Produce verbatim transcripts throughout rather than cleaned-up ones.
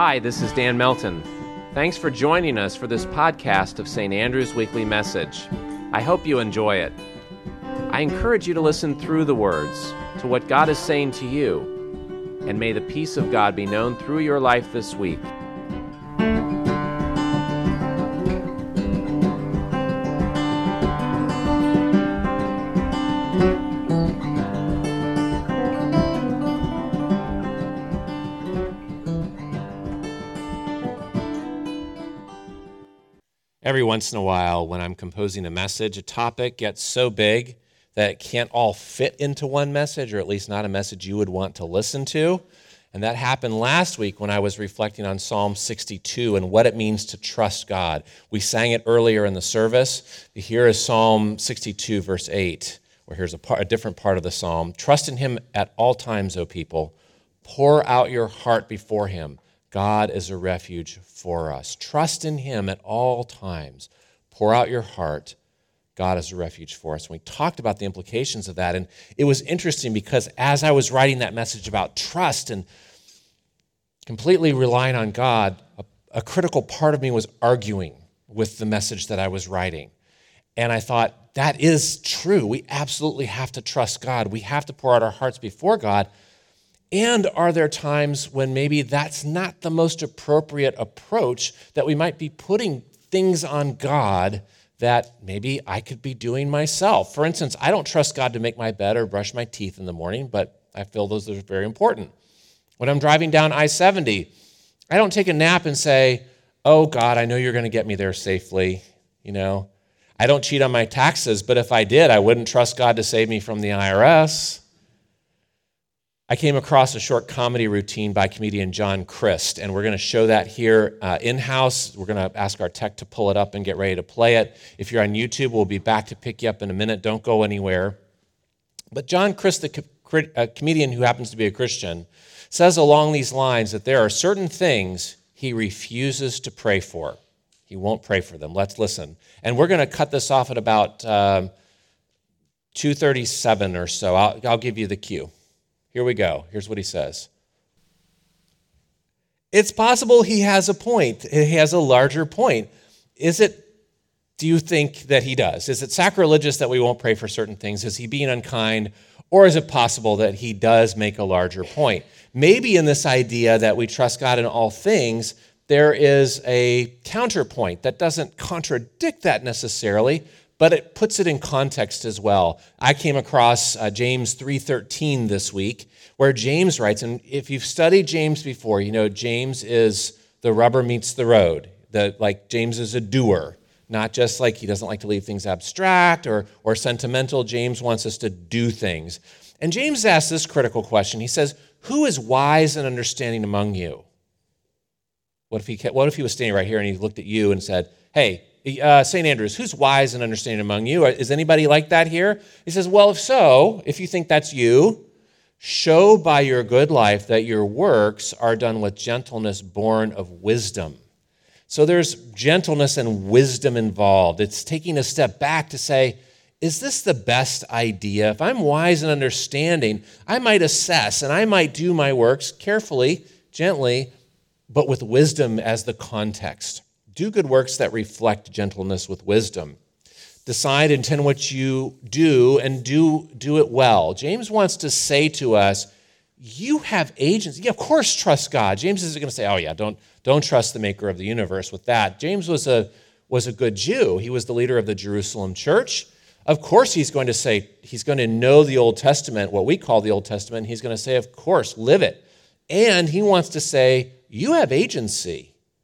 Hi, this is Dan Melton. Thanks for joining us for this podcast of Saint Andrew's Weekly Message. I hope you enjoy it. I encourage you to listen through the words to what God is saying to you, and may the peace of God be known through your life this week. Every once in a while, when I'm composing a message, a topic gets so big that it can't all fit into one message, or at least not a message you would want to listen to. And that happened last week when I was reflecting on Psalm sixty-two and what it means to trust God. We sang it earlier in the service. Here is Psalm sixty-two, verse eight, where here's a, part, a different part of the psalm. Trust in him at all times, O people. Pour out your heart before him. God is a refuge for us. Trust in him at all times. Pour out your heart. God is a refuge for us. And we talked about the implications of that, and it was interesting because as I was writing that message about trust and completely relying on God, a, a critical part of me was arguing with the message that I was writing. And I thought, that is true. We absolutely have to trust God. We have to pour out our hearts before God. And are there times when maybe that's not the most appropriate approach, that we might be putting things on God that maybe I could be doing myself? For instance, I don't trust God to make my bed or brush my teeth in the morning, but I feel those are very important. When I'm driving down I seventy, I don't take a nap and say, oh God, I know you're going to get me there safely. You know, I don't cheat on my taxes, but if I did, I wouldn't trust God to save me from the I R S. I came across a short comedy routine by comedian John Crist, and we're going to show that here uh, in-house. We're going to ask our tech to pull it up and get ready to play it. If you're on YouTube, we'll be back to pick you up in a minute. Don't go anywhere. But John Crist, the co- a comedian who happens to be a Christian, says along these lines that there are certain things he refuses to pray for. He won't pray for them. Let's listen. And we're going to cut this off at about um, two thirty-seven or so. I'll, I'll give you the cue. Here we go. Here's what he says. It's possible he has a point. He has a larger point. Is it, do you think that he does? Is it sacrilegious that we won't pray for certain things? Is he being unkind? Or is it possible that he does make a larger point? Maybe in this idea that we trust God in all things, there is a counterpoint that doesn't contradict that necessarily, but it puts it in context as well. I came across uh, James three thirteen this week, where James writes, and if you've studied James before, you know James is the rubber meets the road. The, like James is a doer, not just like he doesn't like to leave things abstract or, or sentimental. James wants us to do things. And James asks this critical question. He says, who is wise and understanding among you? What if he, what if he was standing right here and he looked at you and said, hey, Uh, Saint Andrews, who's wise and understanding among you? Is anybody like that here? He says, well, if so, if you think that's you, show by your good life that your works are done with gentleness born of wisdom. So there's gentleness and wisdom involved. It's taking a step back to say, is this the best idea? If I'm wise and understanding, I might assess and I might do my works carefully, gently, but with wisdom as the context. Do good works that reflect gentleness with wisdom. Decide and intend what you do and do, do it well. James wants to say to us, you have agency. Yeah, of course, trust God. James isn't going to say, oh yeah, don't, don't trust the maker of the universe with that. James was a, was a good Jew. He was the leader of the Jerusalem church. Of course, he's going to say, he's going to know the Old Testament, what we call the Old Testament. He's going to say, of course, live it. And he wants to say, you have agency.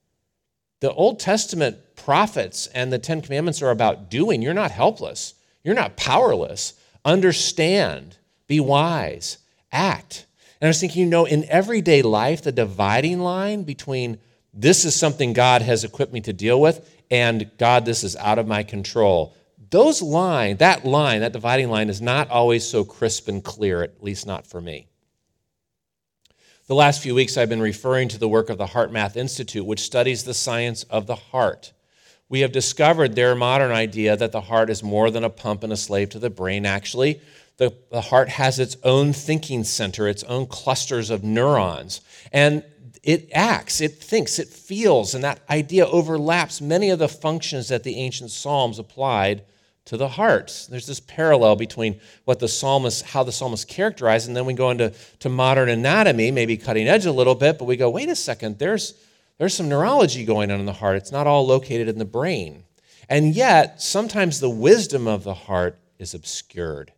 The Old Testament prophets and the Ten Commandments are about doing. You're not helpless. You're not powerless. Understand. Be wise. Act. And I was thinking, you know, in everyday life, the dividing line between this is something God has equipped me to deal with and God, this is out of my control. Those line, that line, that dividing line is not always so crisp and clear, at least not for me. The last few weeks, I've been referring to the work of the HeartMath Institute, which studies the science of the heart. We have discovered their modern idea that the heart is more than a pump and a slave to the brain. Actually, the, the heart has its own thinking center, its own clusters of neurons. And it acts, it thinks, it feels, and that idea overlaps many of the functions that the ancient Psalms applied to the heart. There's this parallel between what the psalmist, how the psalmist characterized, and then we go into to modern anatomy, maybe cutting edge a little bit, but we go, wait a second, there's, there's some neurology going on in the heart. It's not all located in the brain. And yet, sometimes the wisdom of the heart is obscured.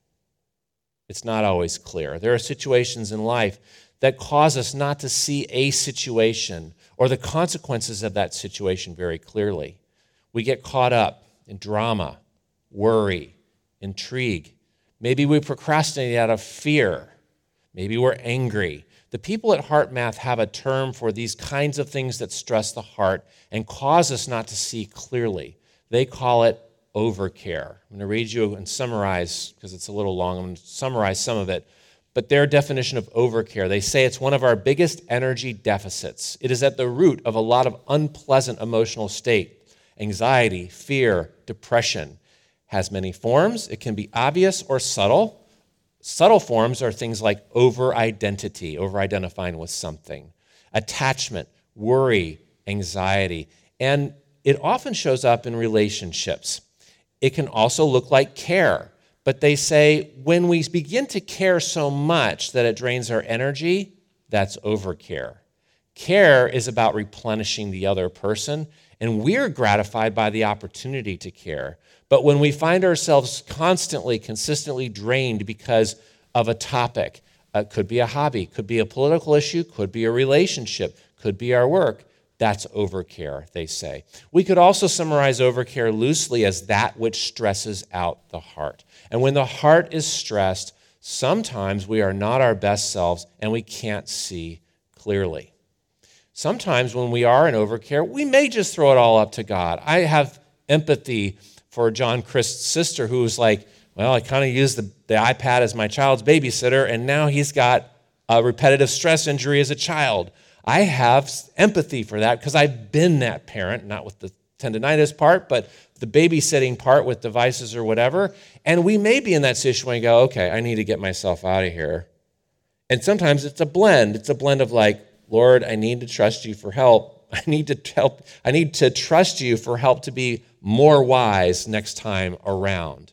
It's not always clear. There are situations in life that cause us not to see a situation or the consequences of that situation very clearly. We get caught up in drama, worry, intrigue. Maybe we procrastinate out of fear. Maybe we're angry. The people at HeartMath have a term for these kinds of things that stress the heart and cause us not to see clearly. They call it overcare. I'm going to read you and summarize, because it's a little long, I'm going to summarize some of it. But their definition of overcare, they say it's one of our biggest energy deficits. It is at the root of a lot of unpleasant emotional state, anxiety, fear, depression. Has many forms. It can be obvious or subtle. Subtle forms are things like over-identity, over-identifying with something, attachment, worry, anxiety, and it often shows up in relationships. It can also look like care, but they say when we begin to care so much that it drains our energy, that's overcare. Care is about replenishing the other person, and we're gratified by the opportunity to care. But when we find ourselves constantly, consistently drained because of a topic, it uh, could be a hobby, could be a political issue, could be a relationship, could be our work, that's overcare, they say. We could also summarize overcare loosely as that which stresses out the heart. And when the heart is stressed, sometimes we are not our best selves and we can't see clearly. Sometimes when we are in overcare, we may just throw it all up to God. I have empathy for John Christ's sister who was like, well, I kind of used the, the iPad as my child's babysitter, and now he's got a repetitive stress injury as a child. I have empathy for that because I've been that parent, not with the tendinitis part, but the babysitting part with devices or whatever. And we may be in that situation where you go, okay, I need to get myself out of here. And sometimes it's a blend. It's a blend of like, Lord, I need to trust you for help. I need to help. I need to trust you for help to be more wise next time around.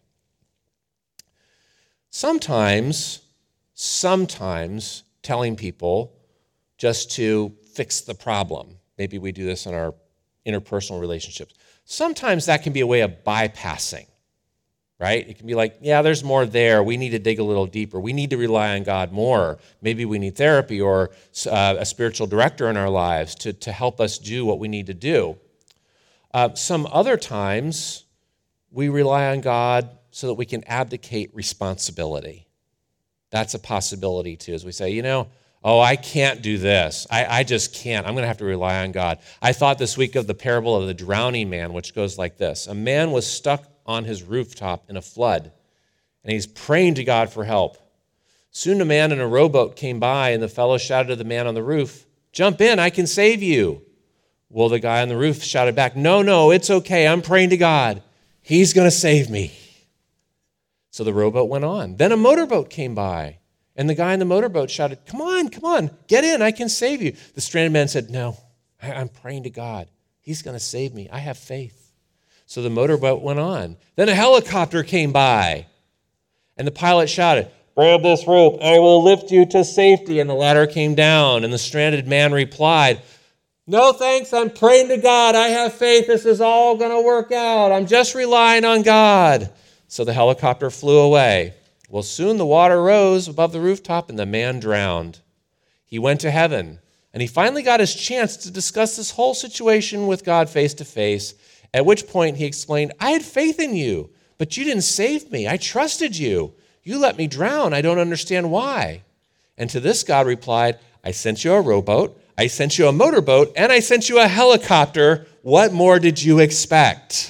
Sometimes, sometimes telling people just to fix the problem. Maybe we do this in our interpersonal relationships. Sometimes that can be a way of bypassing, right? It can be like, yeah, there's more there. We need to dig a little deeper. We need to rely on God more. Maybe we need therapy or uh, a spiritual director in our lives to, to help us do what we need to do. Uh, some other times, we rely on God so that we can abdicate responsibility. That's a possibility too, as we say, you know, oh, I can't do this. I, I just can't. I'm going to have to rely on God. I thought this week of the parable of the drowning man, which goes like this. A man was stuck on his rooftop in a flood, and he's praying to God for help. Soon a man in a rowboat came by, and the fellow shouted to the man on the roof, "Jump in, I can save you." Well, the guy on the roof shouted back, "No, no, it's okay. I'm praying to God. He's going to save me." So the rowboat went on. Then a motorboat came by, and the guy in the motorboat shouted, "Come on, come on, get in, I can save you." The stranded man said, "No, I'm praying to God. He's going to save me. I have faith." So the motorboat went on. Then a helicopter came by, and the pilot shouted, "Grab this rope, I will lift you to safety." And the ladder came down, and the stranded man replied, "No thanks, I'm praying to God. I have faith. This is all going to work out. I'm just relying on God." So the helicopter flew away. Well, soon the water rose above the rooftop, and the man drowned. He went to heaven, and he finally got his chance to discuss this whole situation with God face to face, at which point he explained, "I had faith in you, but you didn't save me. I trusted you. You let me drown. I don't understand why." And to this God replied, "I sent you a rowboat, I sent you a motorboat, and I sent you a helicopter. What more did you expect?"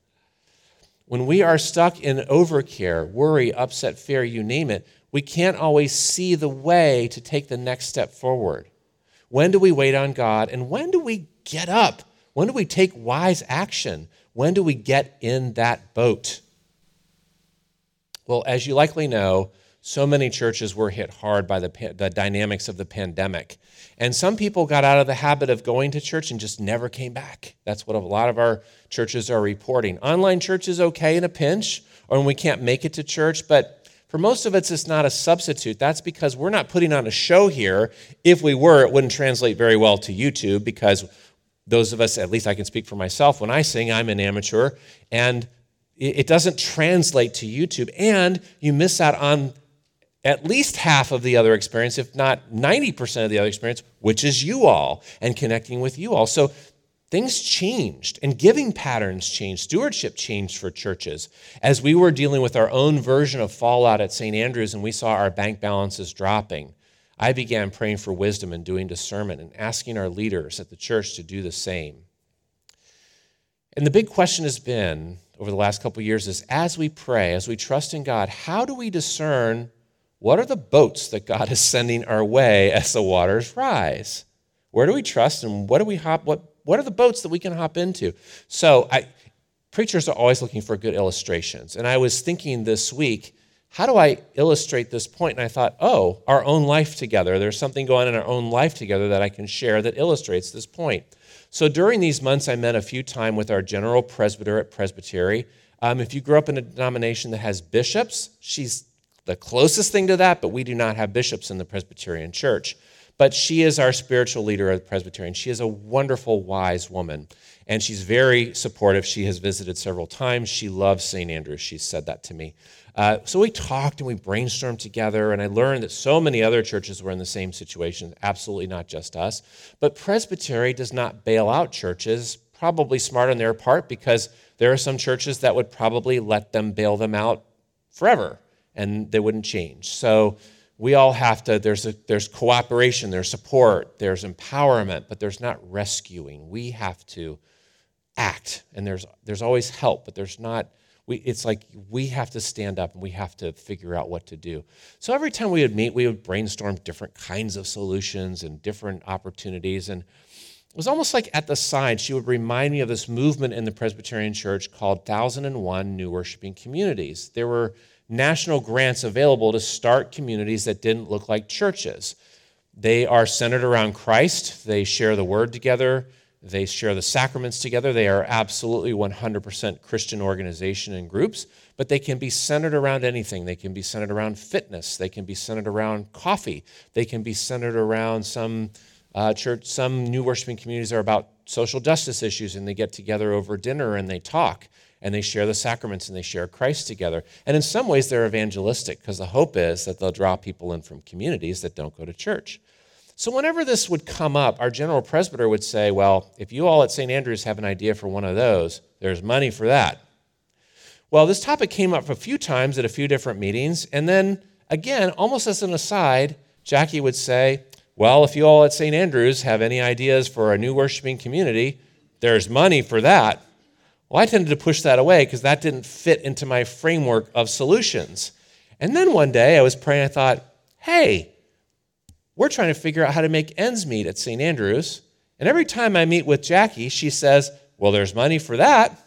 When we are stuck in overcare, worry, upset, fear, you name it, we can't always see the way to take the next step forward. When do we wait on God? And when do we get up? When do we take wise action? When do we get in that boat? Well, as you likely know, So many churches were hit hard by the, the dynamics of the pandemic. And some people got out of the habit of going to church and just never came back. That's what a lot of our churches are reporting. Online church is okay in a pinch, or when we can't make it to church, but for most of us, it's not a substitute. That's because we're not putting on a show here. If we were, it wouldn't translate very well to YouTube, because those of us, at least I can speak for myself, when I sing, I'm an amateur, and it doesn't translate to YouTube, and you miss out on at least half of the other experience, if not ninety percent of the other experience, which is you all and connecting with you all. So things changed, and giving patterns changed. Stewardship changed for churches. As we were dealing with our own version of fallout at Saint Andrews and we saw our bank balances dropping, I began praying for wisdom and doing discernment and asking our leaders at the church to do the same. And the big question has been, over the last couple of years, is as we pray, as we trust in God, how do we discern what are the boats that God is sending our way as the waters rise? Where do we trust, and what do we hop? What what are the boats that we can hop into? So I, preachers are always looking for good illustrations. And I was thinking this week, how do I illustrate this point? And I thought, oh, our own life together. There's something going on in our own life together that I can share that illustrates this point. So during these months, I met a few times with our general presbyter at Presbytery. Um, if you grew up in a denomination that has bishops, she's the closest thing to that, but we do not have bishops in the Presbyterian Church. But she is our spiritual leader at Presbyterian. She is a wonderful, wise woman, and she's very supportive. She has visited several times. She loves Saint Andrews. She's said that to me. Uh, so we talked and we brainstormed together, and I learned that so many other churches were in the same situation, absolutely not just us. But Presbytery does not bail out churches, probably smart on their part, because there are some churches that would probably let them bail them out forever, and they wouldn't change. So we all have to, there's a, there's cooperation, there's support, there's empowerment, but there's not rescuing. We have to act, and there's there's always help, but there's not, we, it's like we have to stand up and we have to figure out what to do. So every time we would meet, we would brainstorm different kinds of solutions and different opportunities, and it was almost like at the side, she would remind me of this movement in the Presbyterian Church called one thousand one New Worshiping Communities. There were national grants available to start communities that didn't look like churches. They are centered around Christ. They share the word together. They share the sacraments together. They are absolutely one hundred percent Christian organization and groups, but they can be centered around anything. They can be centered around fitness. They can be centered around coffee. They can be centered around some uh, church. Some new worshiping communities are about social justice issues, and they get together over dinner and they talk. And they share the sacraments and they share Christ together. And in some ways, they're evangelistic, because the hope is that they'll draw people in from communities that don't go to church. So whenever this would come up, our general presbyter would say, well, if you all at Saint Andrews have an idea for one of those, there's money for that. Well, this topic came up a few times at a few different meetings. And then, again, almost as an aside, Jackie would say, well, if you all at Saint Andrews have any ideas for a new worshiping community, there's money for that. Well, I tended to push that away because that didn't fit into my framework of solutions. And then one day I was praying, I thought, hey, we're trying to figure out how to make ends meet at Saint Andrews. And every time I meet with Jackie, she says, well, there's money for that.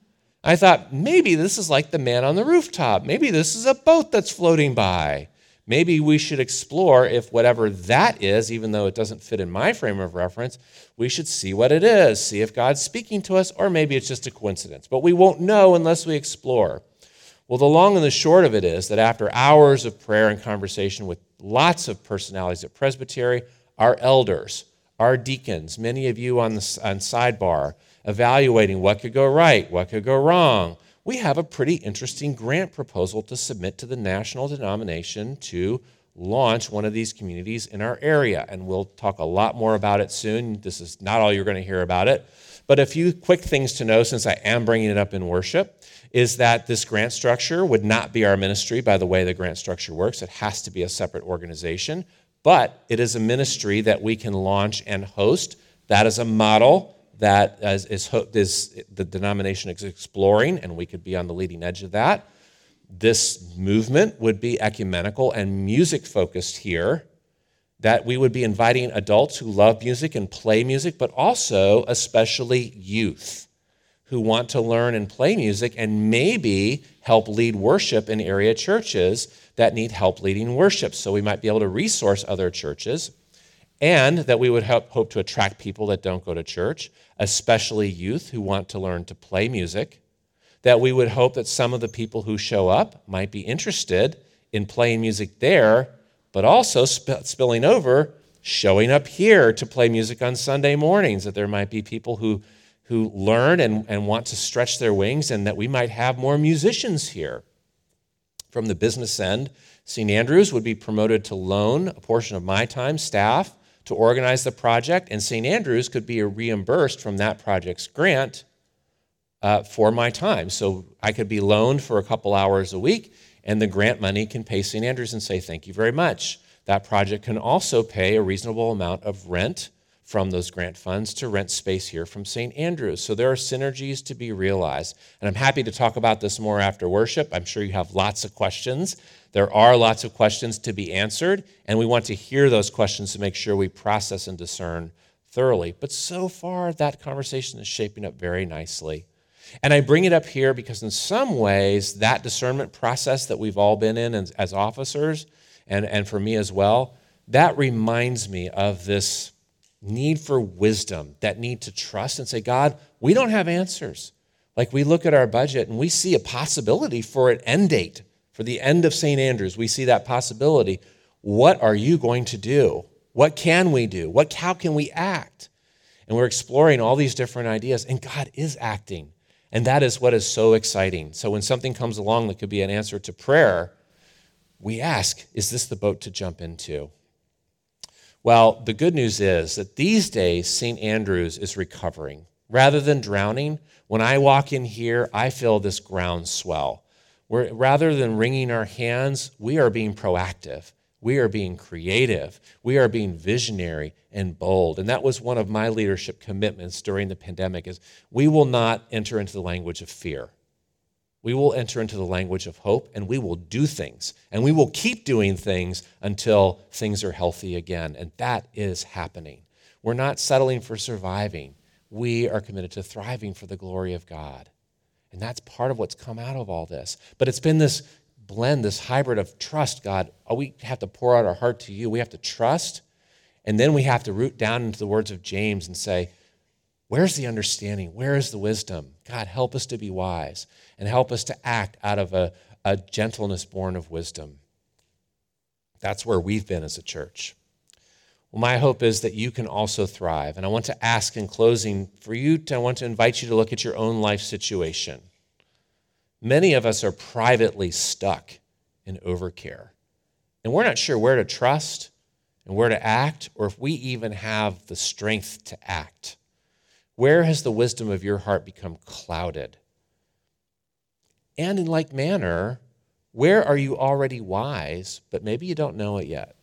I thought, maybe this is like the man on the rooftop. Maybe this is a boat that's floating by. Maybe we should explore if whatever that is, even though it doesn't fit in my frame of reference, we should see what it is, see if God's speaking to us, or maybe it's just a coincidence. But we won't know unless we explore. Well, the long and the short of it is that after hours of prayer and conversation with lots of personalities at Presbytery, our elders, our deacons, many of you on the on sidebar, evaluating what could go right, what could go wrong, we have a pretty interesting grant proposal to submit to the national denomination to launch one of these communities in our area. And we'll talk a lot more about it soon. This is not all you're going to hear about it. But a few quick things to know, since I am bringing it up in worship, is that this grant structure would not be our ministry by the way the grant structure works. It has to be a separate organization. But it is a ministry that we can launch and host. That is a model that is, is, is the denomination is exploring, and we could be on the leading edge of that. This movement would be ecumenical and music-focused here, that we would be inviting adults who love music and play music, but also especially youth. who want to learn and play music and maybe help lead worship in area churches that need help leading worship. So we might be able to resource other churches, and that we would help, hope to attract people that don't go to church, especially youth who want to learn to play music, that we would hope that some of the people who show up might be interested in playing music there, but also sp- spilling over, showing up here to play music on Sunday mornings, that there might be people who who learn and, and want to stretch their wings, and that we might have more musicians here. From the business end, Saint Andrews would be promoted to loan a portion of my time, staff, to organize the project, and Saint Andrews could be reimbursed from that project's grant uh, for my time. So I could be loaned for a couple hours a week, and the grant money can pay Saint Andrews and say, thank you very much. That project can also pay a reasonable amount of rent from those grant funds to rent space here from Saint Andrews. So there are synergies to be realized. And I'm happy to talk about this more after worship. I'm sure you have lots of questions. There are lots of questions to be answered, and we want to hear those questions to make sure we process and discern thoroughly. But so far, that conversation is shaping up very nicely. And I bring it up here because in some ways, that discernment process that we've all been in as, as officers, and, and for me as well, that reminds me of this need for wisdom, that need to trust and say, God, we don't have answers. Like we look at our budget and we see a possibility for an end date, for the end of Saint Andrews. We see that possibility. What are you going to do? What can we do? What, how can we act? And we're exploring all these different ideas, and God is acting. And that is what is so exciting. So when something comes along that could be an answer to prayer, we ask, is this the boat to jump into? Well, the good news is that these days, Saint Andrews is recovering. Rather than drowning, when I walk in here, I feel this groundswell. We're, rather than wringing our hands, we are being proactive. We are being creative. We are being visionary and bold. And that was one of my leadership commitments during the pandemic, is we will not enter into the language of fear. We will enter into the language of hope, and we will do things, and we will keep doing things until things are healthy again, and that is happening. We're not settling for surviving. We are committed to thriving for the glory of God, and that's part of what's come out of all this. But it's been this blend, this hybrid of trust, God. Oh, we have to pour out our heart to you. We have to trust, and then we have to root down into the words of James and say, where's the understanding? Where is the wisdom? God, help us to be wise and help us to act out of a, a gentleness born of wisdom. That's where we've been as a church. Well, my hope is that you can also thrive. And I want to ask in closing for you to, I want to invite you to look at your own life situation. Many of us are privately stuck in overcare. And we're not sure where to trust and where to act, or if we even have the strength to act. Where has the wisdom of your heart become clouded? And in like manner, where are you already wise, but maybe you don't know it yet?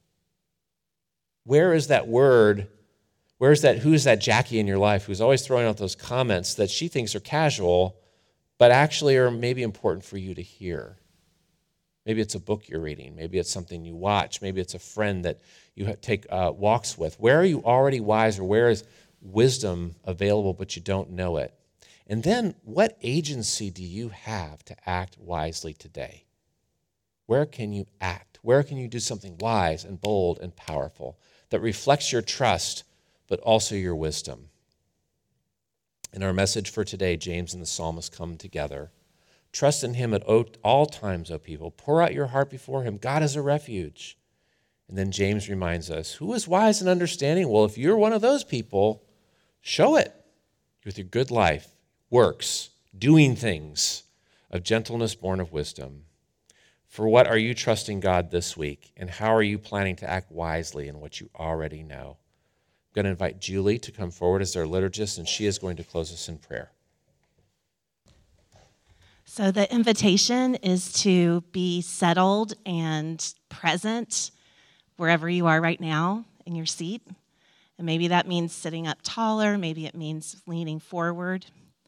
Where is that word? Where's that, who's that Jackie in your life who's always throwing out those comments that she thinks are casual, but actually are maybe important for you to hear? Maybe it's a book you're reading. Maybe it's something you watch. Maybe it's a friend that you take uh, walks with. Where are you already wise, or where is wisdom available, but you don't know it? And then, what agency do you have to act wisely today? Where can you act? Where can you do something wise and bold and powerful that reflects your trust, but also your wisdom? In our message for today, James and the psalmist come together. Trust in him at all times, O people. Pour out your heart before him. God is a refuge. And then James reminds us, who is wise and understanding? Well, if you're one of those people, show it with your good life, works, doing things of gentleness born of wisdom. For what are you trusting God this week, and how are you planning to act wisely in what you already know? I'm going to invite Julie to come forward as our liturgist, and she is going to close us in prayer. So the invitation is to be settled and present wherever you are right now in your seat. And maybe that means sitting up taller. Maybe it means leaning forward,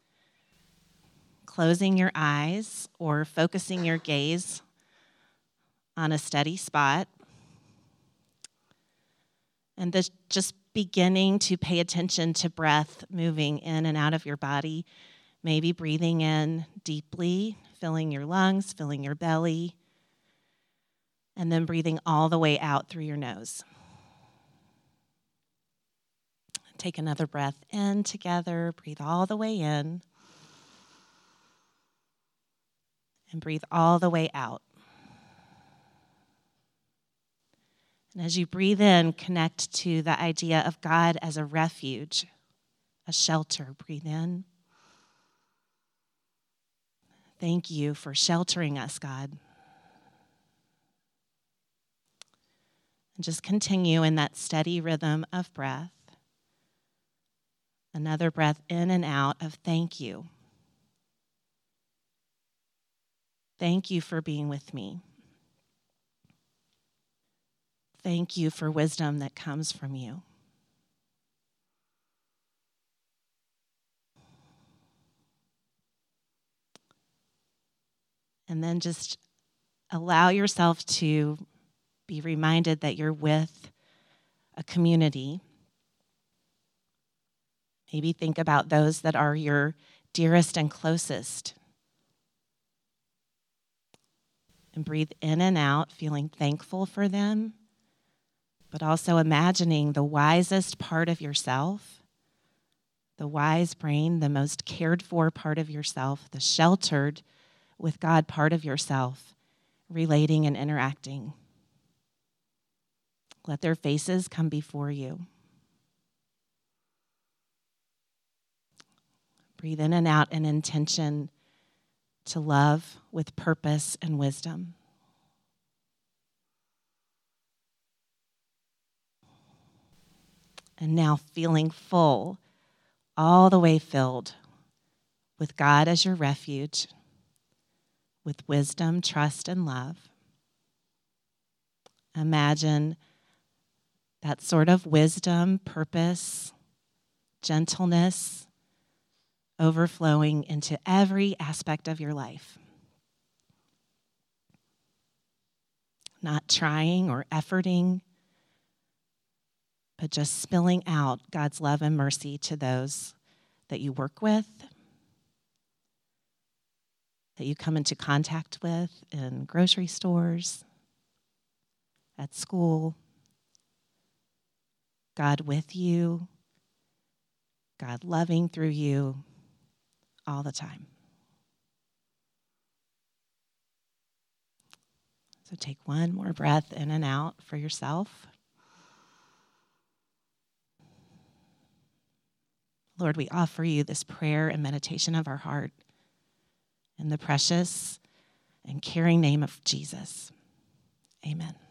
closing your eyes, or focusing your gaze on a steady spot. And this, just beginning to pay attention to breath moving in and out of your body. Maybe breathing in deeply, filling your lungs, filling your belly, and then breathing all the way out through your nose. Take another breath in together, breathe all the way in, and breathe all the way out. And as you breathe in, connect to the idea of God as a refuge, a shelter. Breathe in. Thank you for sheltering us, God. And just continue in that steady rhythm of breath. Another breath in and out of thank you. Thank you for being with me. Thank you for wisdom that comes from you. And then just allow yourself to be reminded that you're with a community. Maybe think about those that are your dearest and closest. And breathe in and out, feeling thankful for them, but also imagining the wisest part of yourself, the wise brain, the most cared for part of yourself, the sheltered with God part of yourself, relating and interacting. Let their faces come before you. Breathe in and out an intention to love with purpose and wisdom. And now feeling full, all the way filled, with God as your refuge, with wisdom, trust, and love. Imagine that sort of wisdom, purpose, gentleness, overflowing into every aspect of your life. Not trying or efforting, but just spilling out God's love and mercy to those that you work with, that you come into contact with in grocery stores, at school. God with you, God loving through you all the time. So take one more breath in and out for yourself. Lord, we offer you this prayer and meditation of our heart in the precious and caring name of Jesus. Amen.